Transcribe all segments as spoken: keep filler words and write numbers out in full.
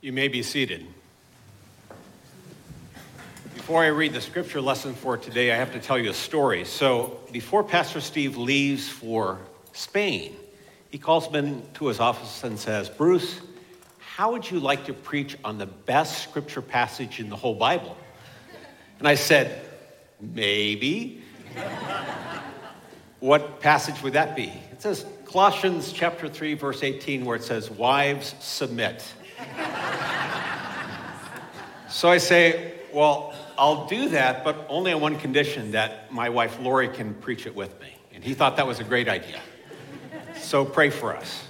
You may be seated. Before I read the scripture lesson for today, I have to tell you a story. So before Pastor Steve leaves for Spain, he calls me into his office and says, "Bruce, how would you like to preach on the best scripture passage in the whole Bible?" And I said, "Maybe." What passage would that be? It says Colossians chapter three, verse eighteen, where it says, "Wives, submit." So I say, well, I'll do that, but only on one condition, that my wife Lori can preach it with me. And he thought that was a great idea. So pray for us.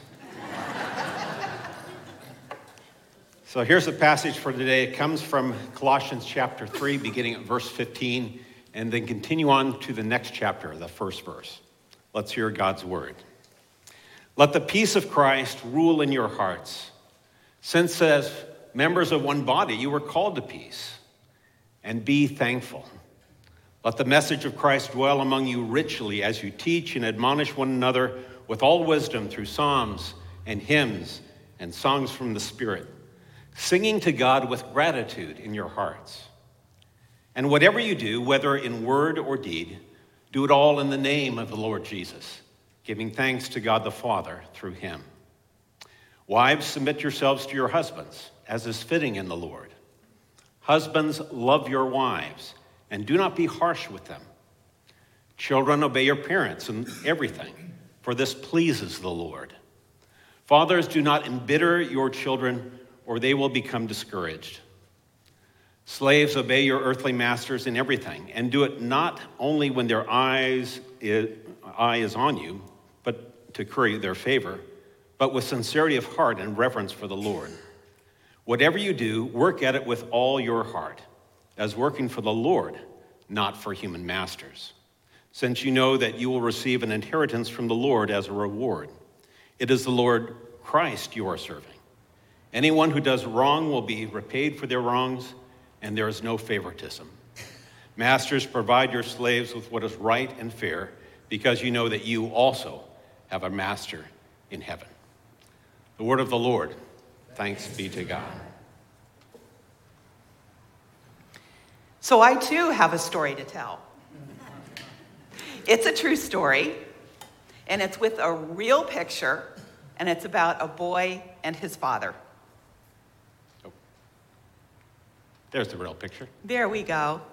So here's the passage for today. It comes from Colossians chapter three, beginning at verse fifteen, and then continue on to the next chapter, the first verse. Let's hear God's word. "Let the peace of Christ rule in your hearts, since as members of one body you were called to peace, and be thankful. Let the message of Christ dwell among you richly as you teach and admonish one another with all wisdom through psalms and hymns and songs from the Spirit, singing to God with gratitude in your hearts. And whatever you do, whether in word or deed, do it all in the name of the Lord Jesus, giving thanks to God the Father through him. Wives, submit yourselves to your husbands, as is fitting in the Lord. Husbands, love your wives, and do not be harsh with them. Children, obey your parents in everything, for this pleases the Lord. Fathers, do not embitter your children, or they will become discouraged. Slaves, obey your earthly masters in everything, and do it not only when their eyes is, eye is on you, but to curry their favor, but with sincerity of heart and reverence for the Lord. Whatever you do, work at it with all your heart, as working for the Lord, not for human masters, since you know that you will receive an inheritance from the Lord as a reward. It is the Lord Christ you are serving. Anyone who does wrong will be repaid for their wrongs, and there is no favoritism. Masters, provide your slaves with what is right and fair, because you know that you also have a master in heaven." The word of the Lord. Thanks be to God. So I too have a story to tell. It's a true story, and it's with a real picture, and it's about a boy and his father. Oh. There's the real picture. There we go.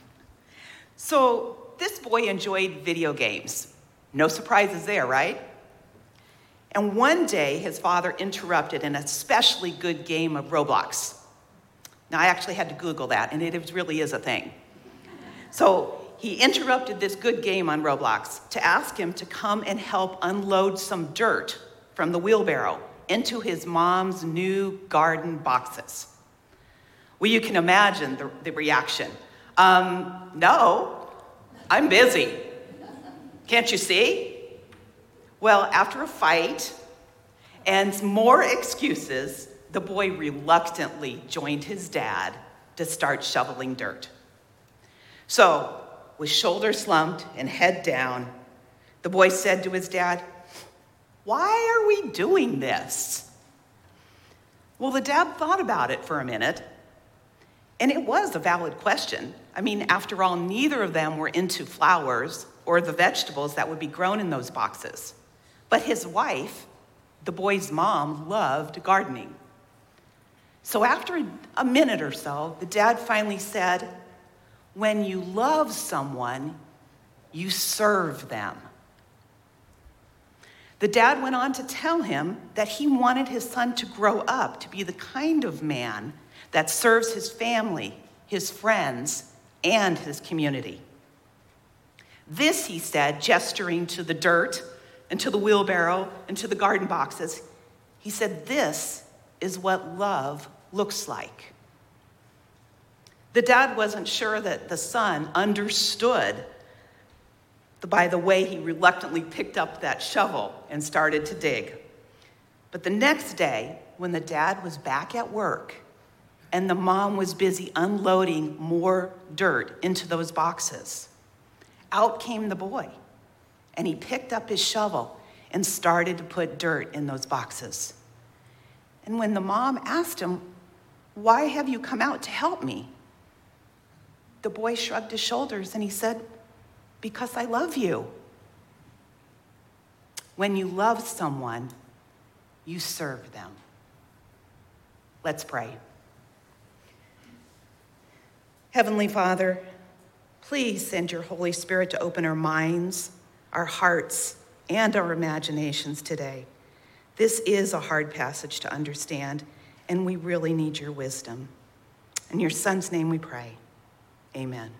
So this boy enjoyed video games. No surprises there, right? And one day, his father interrupted an especially good game of Roblox. Now, I actually had to Google that, and it really is a thing. So he interrupted this good game on Roblox to ask him to come and help unload some dirt from the wheelbarrow into his mom's new garden boxes. Well, you can imagine the, the reaction. Um, no, I'm busy. Can't you see? Well, after a fight and more excuses, the boy reluctantly joined his dad to start shoveling dirt. So, with shoulders slumped and head down, the boy said to his dad, "Why are we doing this?" Well, the dad thought about it for a minute, and it was a valid question. I mean, after all, neither of them were into flowers or the vegetables that would be grown in those boxes. But his wife, the boy's mom, loved gardening. So after a minute or so, the dad finally said, "When you love someone, you serve them." The dad went on to tell him that he wanted his son to grow up to be the kind of man that serves his family, his friends, and his community. This, he said, gesturing to the dirt, and to the wheelbarrow, and to the garden boxes, he said, "This is what love looks like." The dad wasn't sure that the son understood by the way he reluctantly picked up that shovel and started to dig. But the next day, when the dad was back at work, and the mom was busy unloading more dirt into those boxes, out came the boy. And he picked up his shovel and started to put dirt in those boxes. And when the mom asked him, why have you come out to help me?" The boy shrugged his shoulders and he said, "Because I love you." When you love someone, you serve them. Let's pray. Heavenly Father, please send your Holy Spirit to open our minds, our hearts, and our imaginations today. This is a hard passage to understand, and we really need your wisdom. In your Son's name we pray. Amen.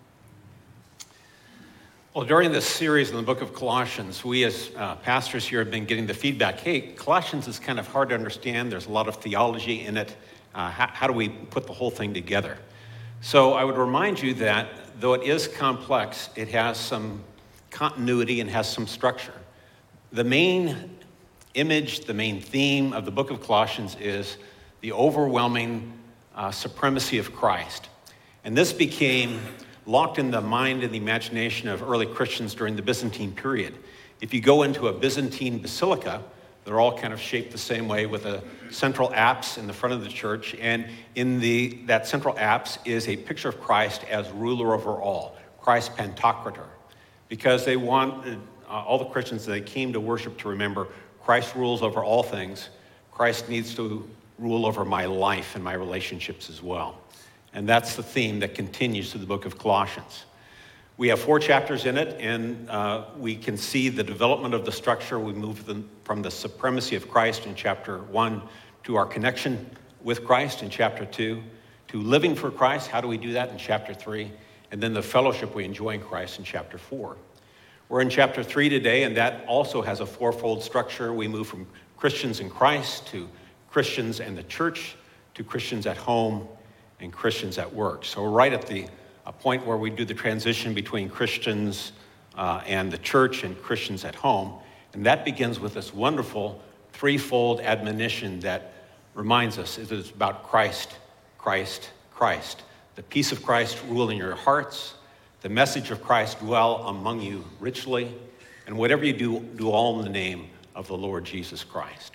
Well, during this series in the book of Colossians, we as uh, pastors here have been getting the feedback, hey, Colossians is kind of hard to understand. There's a lot of theology in it. Uh, how, how do we put the whole thing together? So I would remind you that though it is complex, it has some continuity and has some structure. The main image, the main theme of the book of Colossians is the overwhelming uh, supremacy of Christ. And this became locked in the mind and the imagination of early Christians during the Byzantine period. If you go into a Byzantine basilica, they're all kind of shaped the same way with a central apse in the front of the church. And in the that central apse is a picture of Christ as ruler over all, Christ Pantocrator. Because they wanted uh, all the Christians that they came to worship to remember Christ rules over all things. Christ needs to rule over my life and my relationships as well. And that's the theme that continues through the book of Colossians. We have four chapters in it, and uh, we can see the development of the structure. We move them from the supremacy of Christ in chapter one to our connection with Christ in chapter two, to living for Christ. How do we do that in chapter three? And then the fellowship we enjoy in Christ in chapter four. We're in chapter three today, and that also has a fourfold structure. We move from Christians in Christ to Christians and the church to Christians at home and Christians at work. So we're right at the a point where we do the transition between Christians uh, and the church and Christians at home. And that begins with this wonderful threefold admonition that reminds us it is about Christ, Christ, Christ. The peace of Christ rule in your hearts. The message of Christ dwell among you richly. And whatever you do, do all in the name of the Lord Jesus Christ.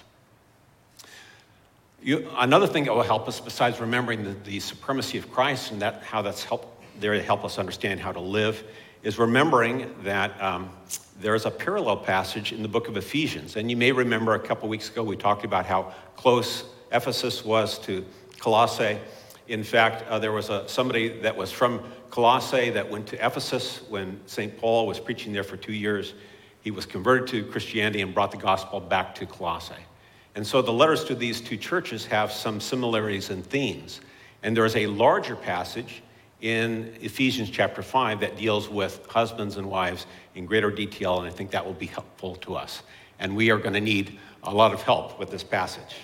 You, another thing that will help us, besides remembering the, the supremacy of Christ and that how that's helped there to help us understand how to live, is remembering that um, there's a parallel passage in the book of Ephesians. And you may remember a couple weeks ago we talked about how close Ephesus was to Colossae. In fact, uh, there was a, somebody that was from Colossae that went to Ephesus when Saint Paul was preaching there for two years. He was converted to Christianity and brought the gospel back to Colossae. And so the letters to these two churches have some similarities and themes. And there is a larger passage in Ephesians chapter five that deals with husbands and wives in greater detail, and I think that will be helpful to us. And we are going to need a lot of help with this passage.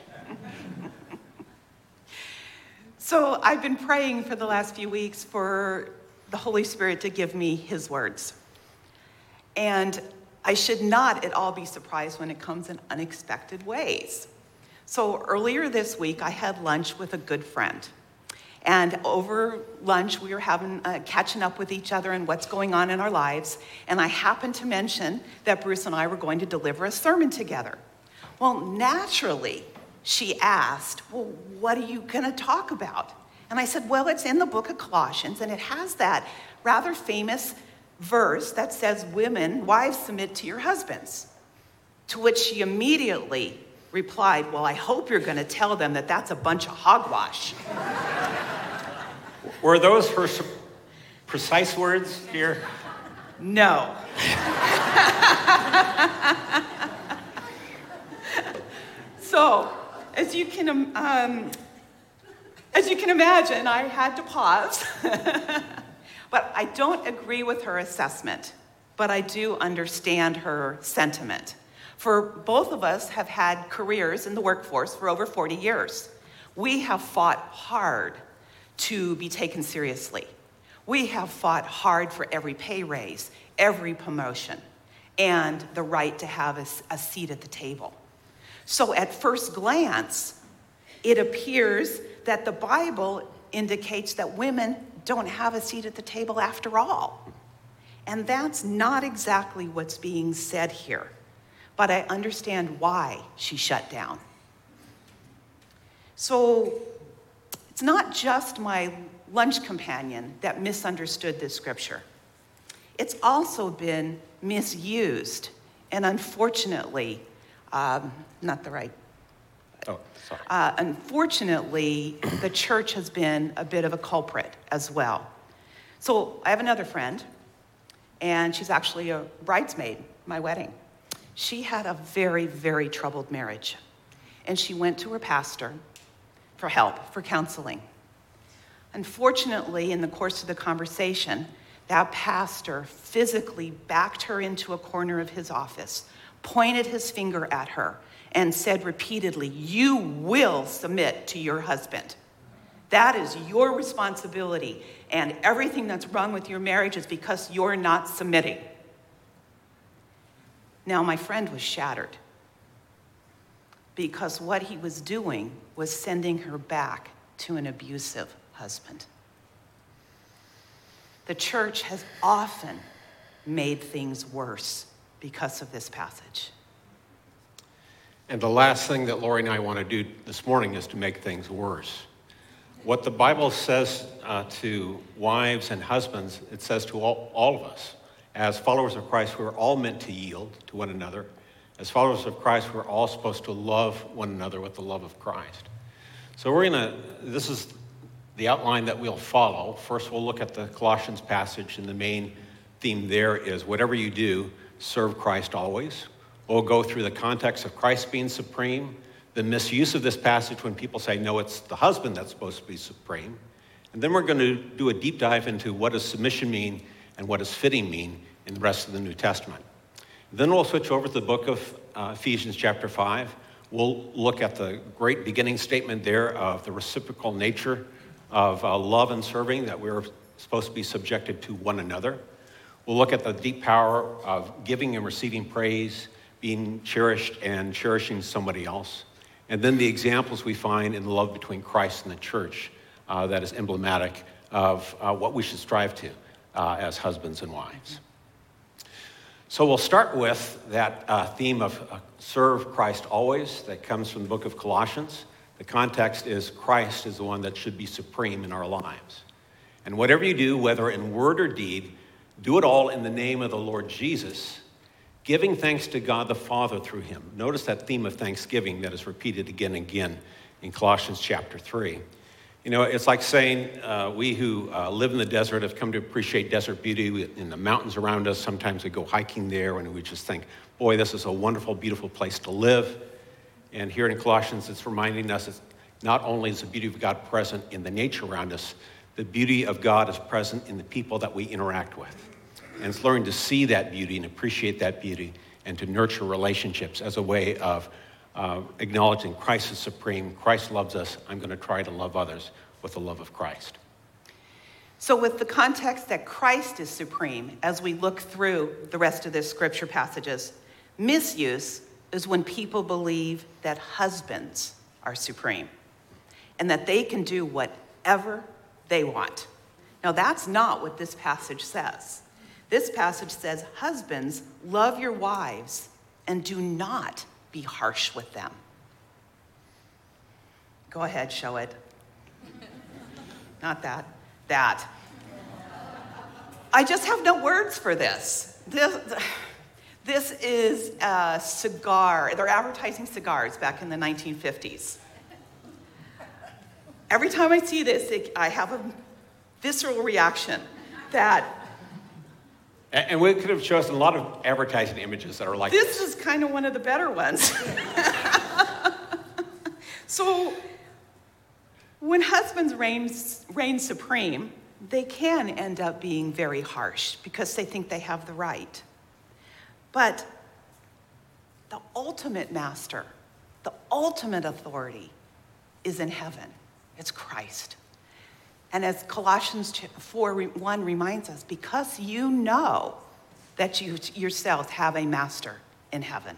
So I've been praying for the last few weeks for the Holy Spirit to give me his words. And I should not at all be surprised when it comes in unexpected ways. So earlier this week, I had lunch with a good friend. And over lunch, we were having uh, catching up with each other and what's going on in our lives. And I happened to mention that Bruce and I were going to deliver a sermon together. Well, naturally, she asked, well, what are you going to talk about? And I said, well, it's in the book of Colossians, and it has that rather famous verse that says, women, wives, submit to your husbands. To which she immediately replied, well, I hope you're going to tell them that that's a bunch of hogwash. Were those her precise words here? No. So, as you can um, as you can imagine, I had to pause. But I don't agree with her assessment, but I do understand her sentiment. For both of us have had careers in the workforce for over forty years. We have fought hard to be taken seriously. We have fought hard for every pay raise, every promotion, and the right to have a, a seat at the table. So at first glance, it appears that the Bible indicates that women don't have a seat at the table after all. And that's not exactly what's being said here. But I understand why she shut down. So It's not just my lunch companion that misunderstood this scripture. It's also been misused, and unfortunately, um, not the right. Oh, sorry. Uh, unfortunately, the church has been a bit of a culprit as well. So I have another friend, and she's actually a bridesmaid, my wedding. She had a very, very troubled marriage, and she went to her pastor for help, for counseling. Unfortunately, in the course of the conversation, that pastor physically backed her into a corner of his office, pointed his finger at her, and said repeatedly, "You will submit to your husband. That is your responsibility, and everything that's wrong with your marriage is because you're not submitting." Now, my friend was shattered because what he was doing was sending her back to an abusive husband. The church has often made things worse because of this passage. And the last thing that Lori and I want to do this morning is to make things worse. What the Bible says uh, to wives and husbands, it says to all, all of us. As followers of Christ, we're all meant to yield to one another. As followers of Christ, we're all supposed to love one another with the love of Christ. So we're going to, this is the outline that we'll follow. First, we'll look at the Colossians passage, and the main theme there is whatever you do, serve Christ always. We'll go through the context of Christ being supreme, the misuse of this passage when people say, no, it's the husband that's supposed to be supreme. And then we're going to do a deep dive into what does submission mean and what does fitting mean in the rest of the New Testament. Then we'll switch over to the book of uh, Ephesians chapter five. We'll look at the great beginning statement there of the reciprocal nature of uh, love and serving, that we're supposed to be subjected to one another. We'll look at the deep power of giving and receiving praise, being cherished and cherishing somebody else. And then the examples we find in the love between Christ and the church uh, that is emblematic of uh, what we should strive to uh, as husbands and wives. So we'll start with that uh, theme of uh, serve Christ always that comes from the book of Colossians. The context is Christ is the one that should be supreme in our lives. And whatever you do, whether in word or deed, do it all in the name of the Lord Jesus, giving thanks to God the Father through him. Notice that theme of thanksgiving that is repeated again and again in Colossians chapter three. You know, it's like saying uh, we who uh, live in the desert have come to appreciate desert beauty in the mountains around us. Sometimes we go hiking there and we just think, boy, this is a wonderful, beautiful place to live. And here in Colossians, it's reminding us that not only is the beauty of God present in the nature around us, the beauty of God is present in the people that we interact with. And it's learning to see that beauty and appreciate that beauty and to nurture relationships as a way of uh, acknowledging Christ is supreme, Christ loves us, I'm going to try to love others with the love of Christ. So with the context that Christ is supreme, as we look through the rest of this scripture passages, misuse is when people believe that husbands are supreme and that they can do whatever they want. Now, that's not what this passage says. This passage says, husbands, love your wives and do not be harsh with them. Go ahead, show it. Not that, that. I just have no words for this. This, this is a cigar. They're advertising cigars back in the nineteen fifties. Every time I see this, it, I have a visceral reaction that... And we could have chosen a lot of advertising images that are like this. This is kind of one of the better ones. So when husbands reign, reign supreme, they can end up being very harsh because they think they have the right. But the ultimate master, the ultimate authority is in heaven. It's Christ. And as Colossians four one reminds us, because you know that you yourselves have a master in heaven.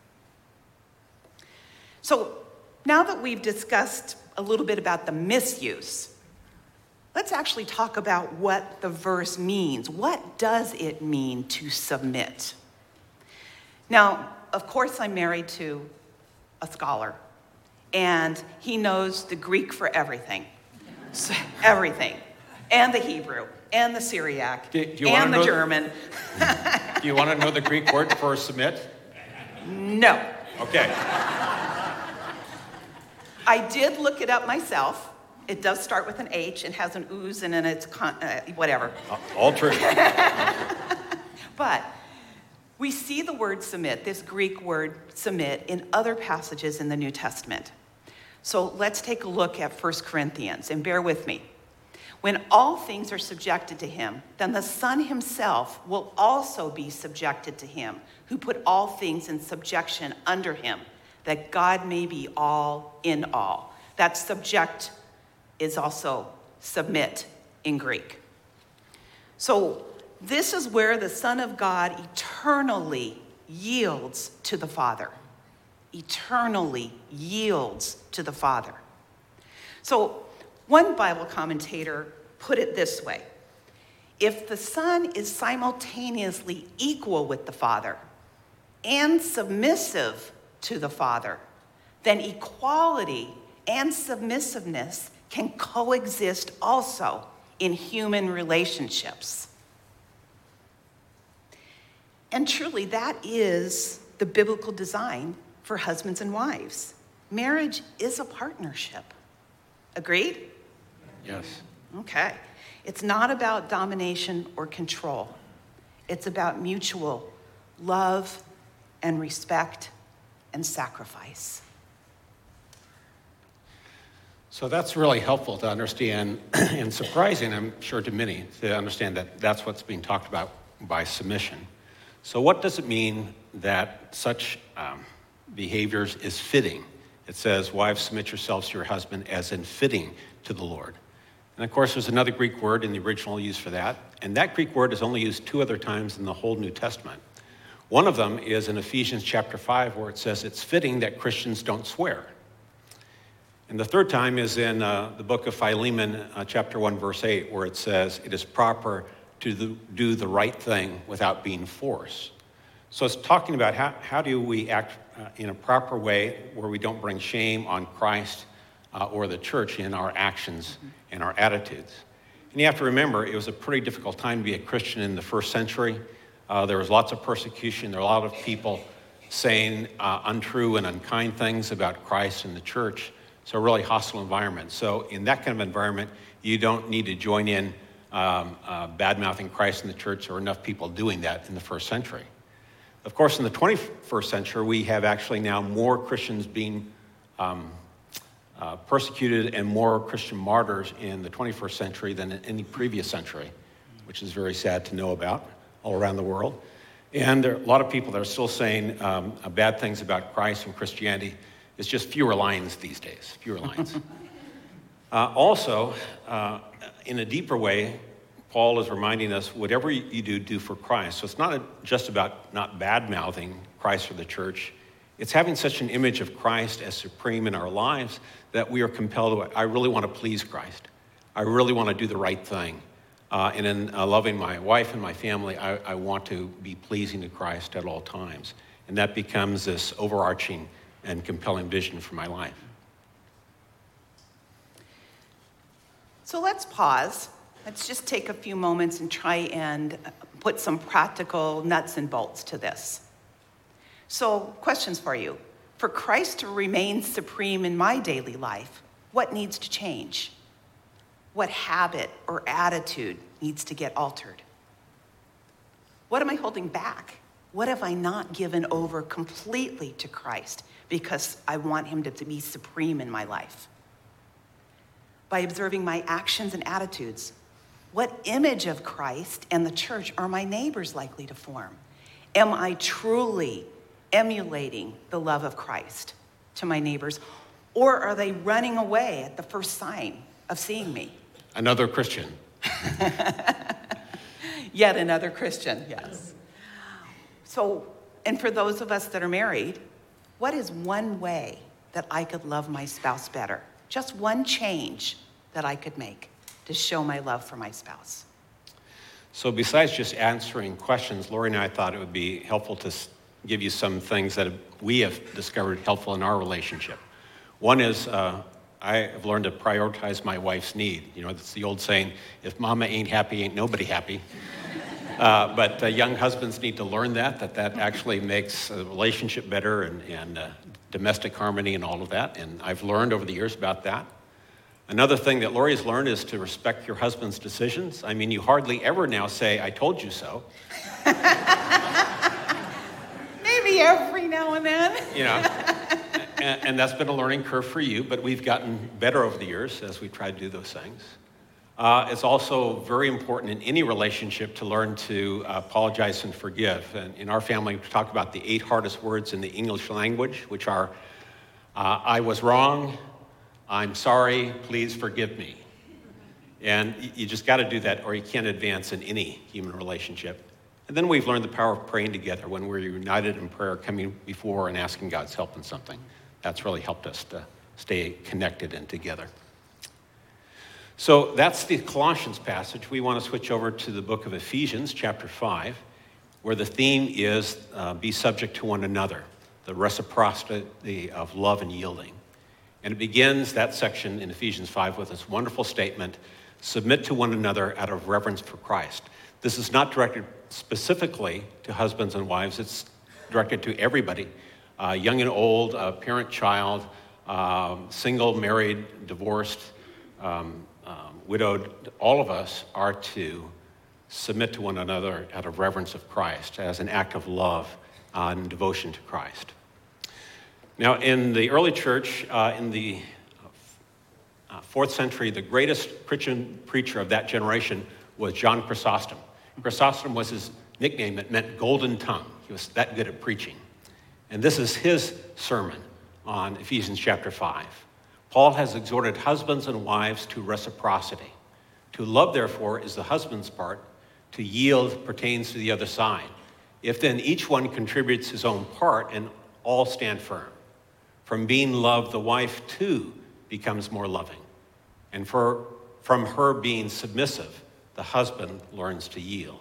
So now that we've discussed a little bit about the misuse, let's actually talk about what the verse means. What does it mean to submit? Now, of course, I'm married to a scholar, and he knows the Greek for everything. So, everything. And the Hebrew, and the Syriac, Do- do you wanna and the know- German. Do you want to know the Greek word for submit? No. Okay. I did look it up myself. It does start with an H and has an ooze and then it's con- uh, whatever. All true. But we see the word submit, this Greek word submit, in other passages in the New Testament. So let's take a look at First Corinthians, and bear with me. When all things are subjected to him, then the Son himself will also be subjected to him, who put all things in subjection under him, that God may be all in all. That subject is also submit in Greek. So this is where the Son of God eternally yields to the Father. Eternally yields to the Father. So one Bible commentator put it this way: if the Son is simultaneously equal with the Father and submissive to the Father, then equality and submissiveness can coexist also in human relationships. And truly, that is the biblical design for husbands and wives. Marriage is a partnership. Agreed? Yes. Okay. It's not about domination or control. It's about mutual love and respect and sacrifice. So that's really helpful to understand, and surprising, I'm sure, to many, to understand that that's what's being talked about by submission. So what does it mean that such um, behaviors is fitting? It says, wives, submit yourselves to your husband as in fitting to the Lord. And of course, there's another Greek word in the original used for that. And that Greek word is only used two other times in the whole New Testament. One of them is in Ephesians chapter five, where it says it's fitting that Christians don't swear. And the third time is in uh, the book of Philemon, uh, chapter one, verse eight, where it says it is proper to the, do the right thing without being forced. So it's talking about how, how do we act uh, in a proper way where we don't bring shame on Christ uh, or the church in our actions and our attitudes. And you have to remember, it was a pretty difficult time to be a Christian in the first century. Uh, there was lots of persecution. There were a lot of people saying uh, untrue and unkind things about Christ and the church. So a really hostile environment. So in that kind of environment, you don't need to join in um, uh, bad-mouthing Christ and the church. There were enough people doing that in the first century. Of course, in the twenty-first century, we have actually now more Christians being um, uh, persecuted and more Christian martyrs in the twenty-first century than in any previous century, which is very sad to know about all around the world. And there are a lot of people that are still saying um, uh, bad things about Christ and Christianity. It's just fewer lines these days, fewer lines. uh, also, uh, in a deeper way, Paul is reminding us, whatever you do, do for Christ. So it's not just about not bad-mouthing Christ or the church. It's having such an image of Christ as supreme in our lives that we are compelled to, I really want to please Christ. I really want to do the right thing. Uh, and in uh, loving my wife and my family, I, I want to be pleasing to Christ at all times. And that becomes this overarching and compelling vision for my life. So let's pause. Let's just take a few moments and try and put some practical nuts and bolts to this. So, questions for you. For Christ to remain supreme in my daily life, what needs to change? What habit or attitude needs to get altered? What am I holding back? What have I not given over completely to Christ because I want him to, to be supreme in my life? By observing my actions and attitudes, what image of Christ and the church are my neighbors likely to form? Am I truly emulating the love of Christ to my neighbors, or are they running away at the first sign of seeing me? Another Christian. Yet another Christian, yes. So, and for those of us that are married, what is one way that I could love my spouse better? Just one change that I could make to show my love for my spouse. So besides just answering questions, Lori and I thought it would be helpful to give you some things that we have discovered helpful in our relationship. One is uh, I have learned to prioritize my wife's need. You know, it's the old saying, if mama ain't happy, ain't nobody happy. Uh, but uh, young husbands need to learn that, that that actually makes a relationship better and, and uh, domestic harmony and all of that. And I've learned over the years about that. Another thing that Lori has learned is to respect your husband's decisions. I mean, you hardly ever now say, I told you so. Maybe every now and then. You know, and, and that's been a learning curve for you, but we've gotten better over the years as we try to do those things. Uh, it's also very important in any relationship to learn to uh, apologize and forgive. And in our family, we talk about the eight hardest words in the English language, which are, uh, I was wrong, I'm sorry, please forgive me. And you just got to do that or you can't advance in any human relationship. And then we've learned the power of praying together when we're united in prayer, coming before and asking God's help in something. That's really helped us to stay connected and together. So that's the Colossians passage. We want to switch over to the book of Ephesians, chapter five, where the theme is uh, be subject to one another, the reciprocity of love and yielding. And it begins that section in Ephesians five with this wonderful statement, submit to one another out of reverence for Christ. This is not directed specifically to husbands and wives. It's directed to everybody, uh, young and old, uh, parent, child, um, single, married, divorced, um, um, widowed. All of us are to submit to one another out of reverence of Christ as an act of love uh, and devotion to Christ. Now, in the early church, uh, in the uh, fourth century, the greatest Christian preacher of that generation was John Chrysostom. Chrysostom was his nickname. It meant golden tongue. He was that good at preaching. And this is his sermon on Ephesians chapter five. Paul has exhorted husbands and wives to reciprocity. To love, therefore, is the husband's part. To yield pertains to the other side. If then each one contributes his own part and all stand firm. From being loved, the wife too becomes more loving. And for, from her being submissive, the husband learns to yield.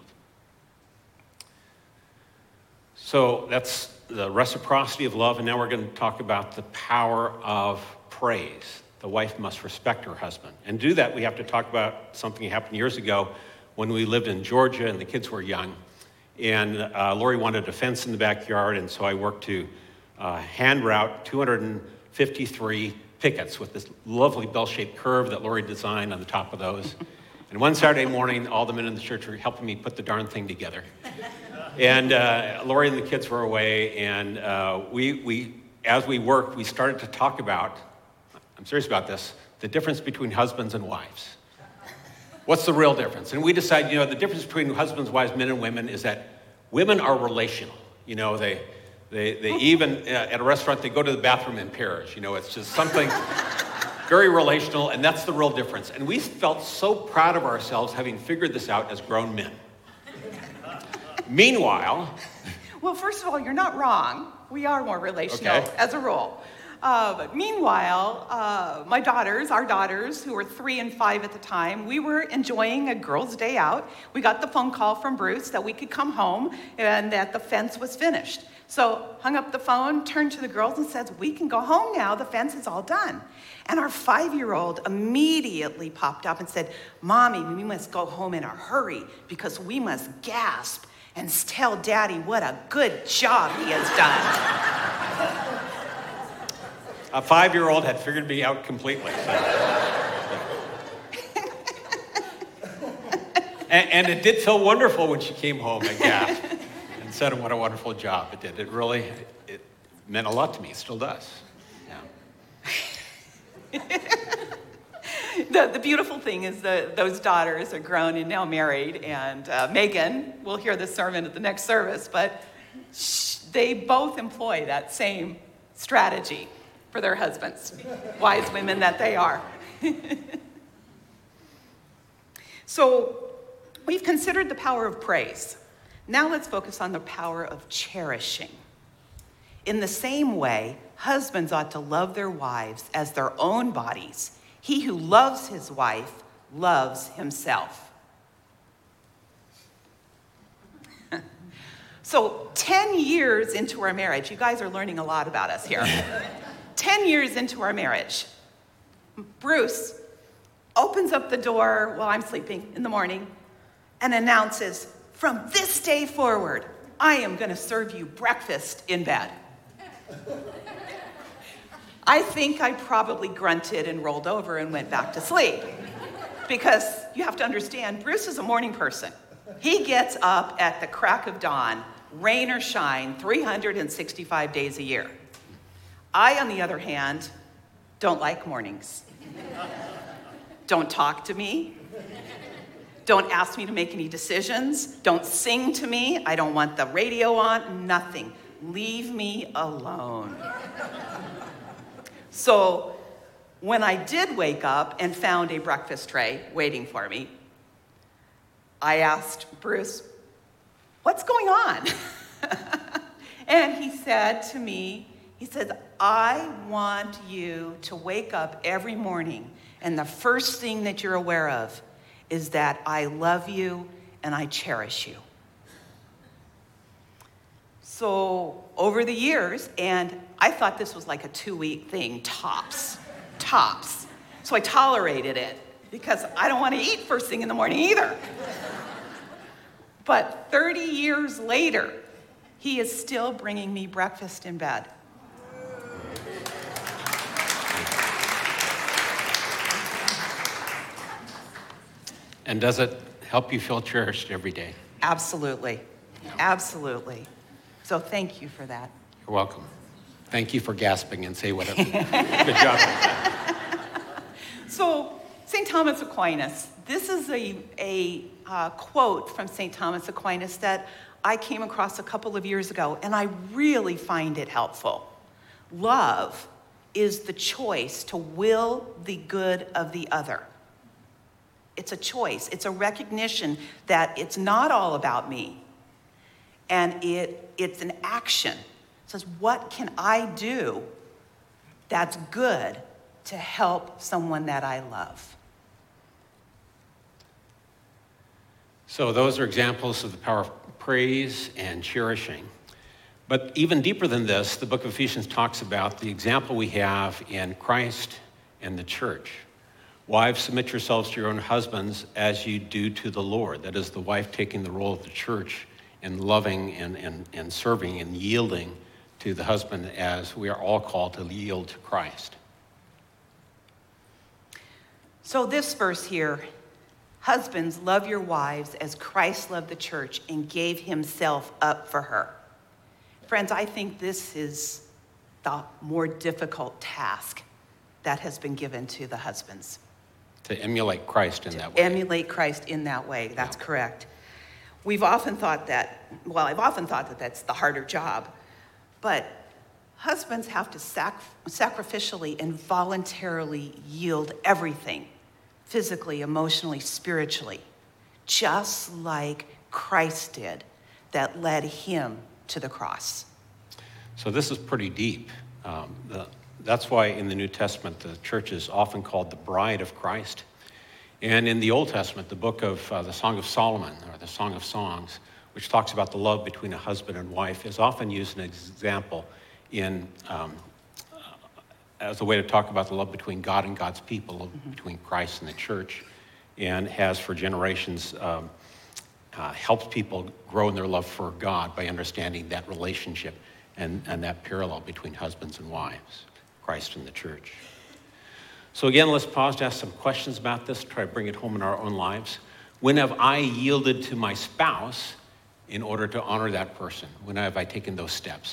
So that's the reciprocity of love, and now we're going to talk about the power of praise. The wife must respect her husband. And to do that, we have to talk about something that happened years ago when we lived in Georgia and the kids were young. And uh, Lori wanted a fence in the backyard, and so I worked to uh, hand route two hundred fifty-three pickets with this lovely bell-shaped curve that Lori designed on the top of those. And one Saturday morning, all the men in the church were helping me put the darn thing together. And uh, Lori and the kids were away, and uh, we, we, as we worked, we started to talk about, I'm serious about this, the difference between husbands and wives. What's the real difference? And we decided, you know, the difference between husbands, wives, men, and women is that women are relational. You know, they, they, they even, uh, at a restaurant, they go to the bathroom in pairs. You know, it's just something very relational, and that's the real difference. And we felt so proud of ourselves having figured this out as grown men. Meanwhile... Well, first of all, you're not wrong. We are more relational, Okay. as a rule. Uh, but meanwhile, uh, my daughters, our daughters, who were three and five at the time, we were enjoying a girls' day out. We got the phone call from Bruce that we could come home and that the fence was finished. So hung up the phone, turned to the girls and said, we can go home now, the fence is all done. And our five-year-old immediately popped up and said, Mommy, we must go home in a hurry because we must gasp and tell Daddy what a good job he has done. A five-year-old had figured me out completely. So. and, and it did feel wonderful when she came home and gasped and said what a wonderful job it did. It really, it meant a lot to me. It still does. Yeah. The, the beautiful thing is that those daughters are grown and now married, and uh, Megan will hear this sermon at the next service, but sh- they both employ that same strategy for their husbands, wise women that they are. So we've considered the power of praise. Now let's focus on the power of cherishing. In the same way, husbands ought to love their wives as their own bodies. He who loves his wife loves himself. So ten years into our marriage, you guys are learning a lot about us here. ten years into our marriage, Bruce opens up the door while I'm sleeping in the morning and announces, "From this day forward, I am going to serve you breakfast in bed." I think I probably grunted and rolled over and went back to sleep. Because you have to understand, Bruce is a morning person. He gets up at the crack of dawn, rain or shine, three hundred sixty-five days a year. I, on the other hand, don't like mornings. Don't talk to me. Don't ask me to make any decisions. Don't sing to me. I don't want the radio on, nothing. Leave me alone. So when I did wake up and found a breakfast tray waiting for me, I asked Bruce, "What's going on?" And he said to me, he said, "I want you to wake up every morning, and the first thing that you're aware of is that I love you and I cherish you." So over the years, and I thought this was like a two-week thing, tops, tops. So I tolerated it because I don't want to eat first thing in the morning either. But thirty years later, he is still bringing me breakfast in bed. And does it help you feel cherished every day? Absolutely, absolutely. So thank you for that. You're welcome. Thank you for gasping and say whatever. Good job. So Saint Thomas Aquinas, this is a, a uh, quote from Saint Thomas Aquinas that I came across a couple of years ago, and I really find it helpful. Love is the choice to will the good of the other. It's a choice. It's a recognition that it's not all about me. And it, it's an action. It says, what can I do that's good to help someone that I love? So those are examples of the power of praise and cherishing. But even deeper than this, the book of Ephesians talks about the example we have in Christ and the church. Wives, submit yourselves to your own husbands as you do to the Lord. That is, the wife taking the role of the church and loving and, and, and serving and yielding to the husband, as we are all called to yield to Christ. So this verse here, husbands, love your wives as Christ loved the church and gave himself up for her. Friends, I think this is the more difficult task that has been given to the husbands. To emulate Christ in that way. Emulate Christ in that way, that's yeah. correct. We've often thought that, well, I've often thought that that's the harder job, but husbands have to sac- sacrificially and voluntarily yield everything, physically, emotionally, spiritually, just like Christ did that led him to the cross. So this is pretty deep. Um, the, that's why in the New Testament, the church is often called the bride of Christ. And in the Old Testament, the book of uh, the Song of Solomon, or the Song of Songs, which talks about the love between a husband and wife, is often used as an example in um, uh, as a way to talk about the love between God and God's people, mm-hmm. between Christ and the church, and has for generations um, uh, helped people grow in their love for God by understanding that relationship and, and that parallel between husbands and wives, Christ and the church. So again, let's pause to ask some questions about this, try to bring it home in our own lives. When have I yielded to my spouse in order to honor that person? When have I taken those steps?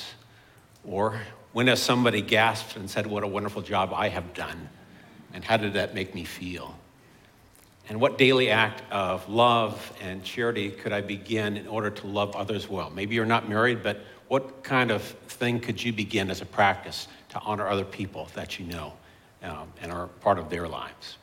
Or when has somebody gasped and said, what a wonderful job I have done? And how did that make me feel? And what daily act of love and charity could I begin in order to love others well? Maybe you're not married, but what kind of thing could you begin as a practice to honor other people that you know um, and are part of their lives?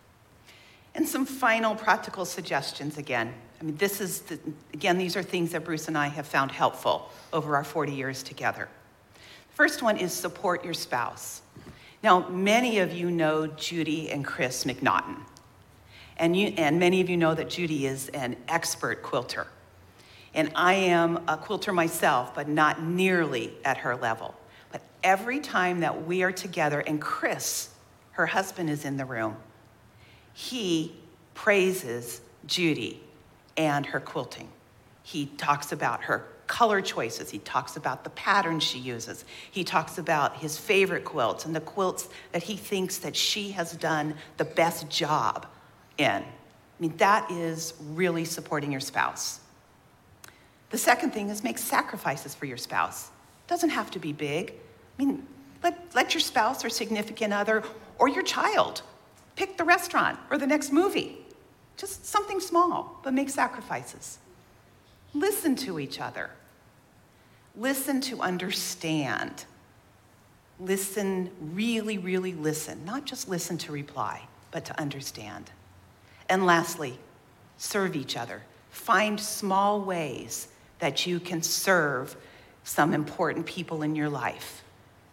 And some final practical suggestions again. I mean, this is, the, again, these are things that Bruce and I have found helpful over our forty years together. First one is support your spouse. Now, many of you know Judy and Chris McNaughton. And, you, and many of you know that Judy is an expert quilter. And I am a quilter myself, but not nearly at her level. But every time that we are together, and Chris, her husband is in the room. He praises Judy and her quilting. He talks about her color choices. He talks about the patterns she uses. He talks about his favorite quilts and the quilts that he thinks that she has done the best job in. I mean, that is really supporting your spouse. The second thing is make sacrifices for your spouse. It doesn't have to be big. I mean, let, let your spouse or significant other or your child pick the restaurant or the next movie. Just something small, but make sacrifices. Listen to each other. Listen to understand. Listen, really, really listen. Not just listen to reply, but to understand. And lastly, serve each other. Find small ways that you can serve some important people in your life.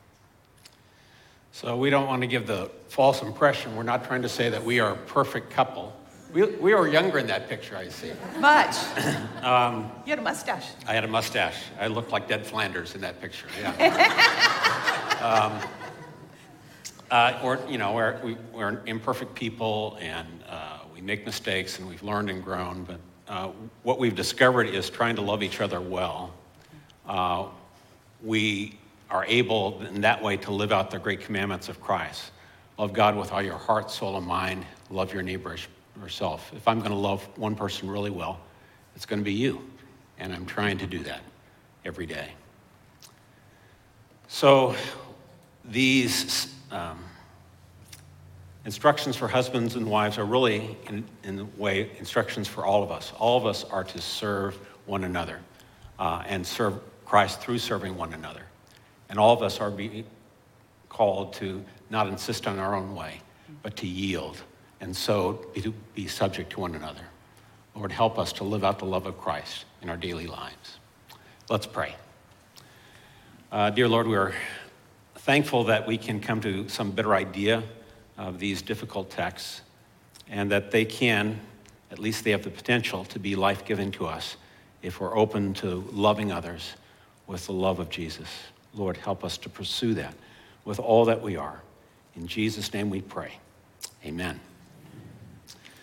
So we don't want to give the false impression. We're not trying to say that we are a perfect couple. We, we were younger in that picture, I see. Much. um, you had a mustache. I had a mustache. I looked like Ned Flanders in that picture, yeah. um, uh, or, you know, we're, we, we're imperfect people, and uh, we make mistakes, and we've learned and grown, but uh, what we've discovered is trying to love each other well. Uh, we are able in that way to live out the great commandments of Christ. Love God with all your heart, soul, and mind. Love your neighbor as yourself. If I'm going to love one person really well, it's going to be you. And I'm trying to do that every day. So these um, instructions for husbands and wives are really, in, in a way, instructions for all of us. All of us are to serve one another uh, and serve Christ through serving one another. And all of us are being called to not insist on our own way, but to yield, and so be, to be subject to one another. Lord, help us to live out the love of Christ in our daily lives. Let's pray. Uh, dear Lord, we are thankful that we can come to some better idea of these difficult texts, and that they can, at least they have the potential, to be life-giving to us if we're open to loving others with the love of Jesus. Lord, help us to pursue that with all that we are. In Jesus' name we pray. Amen.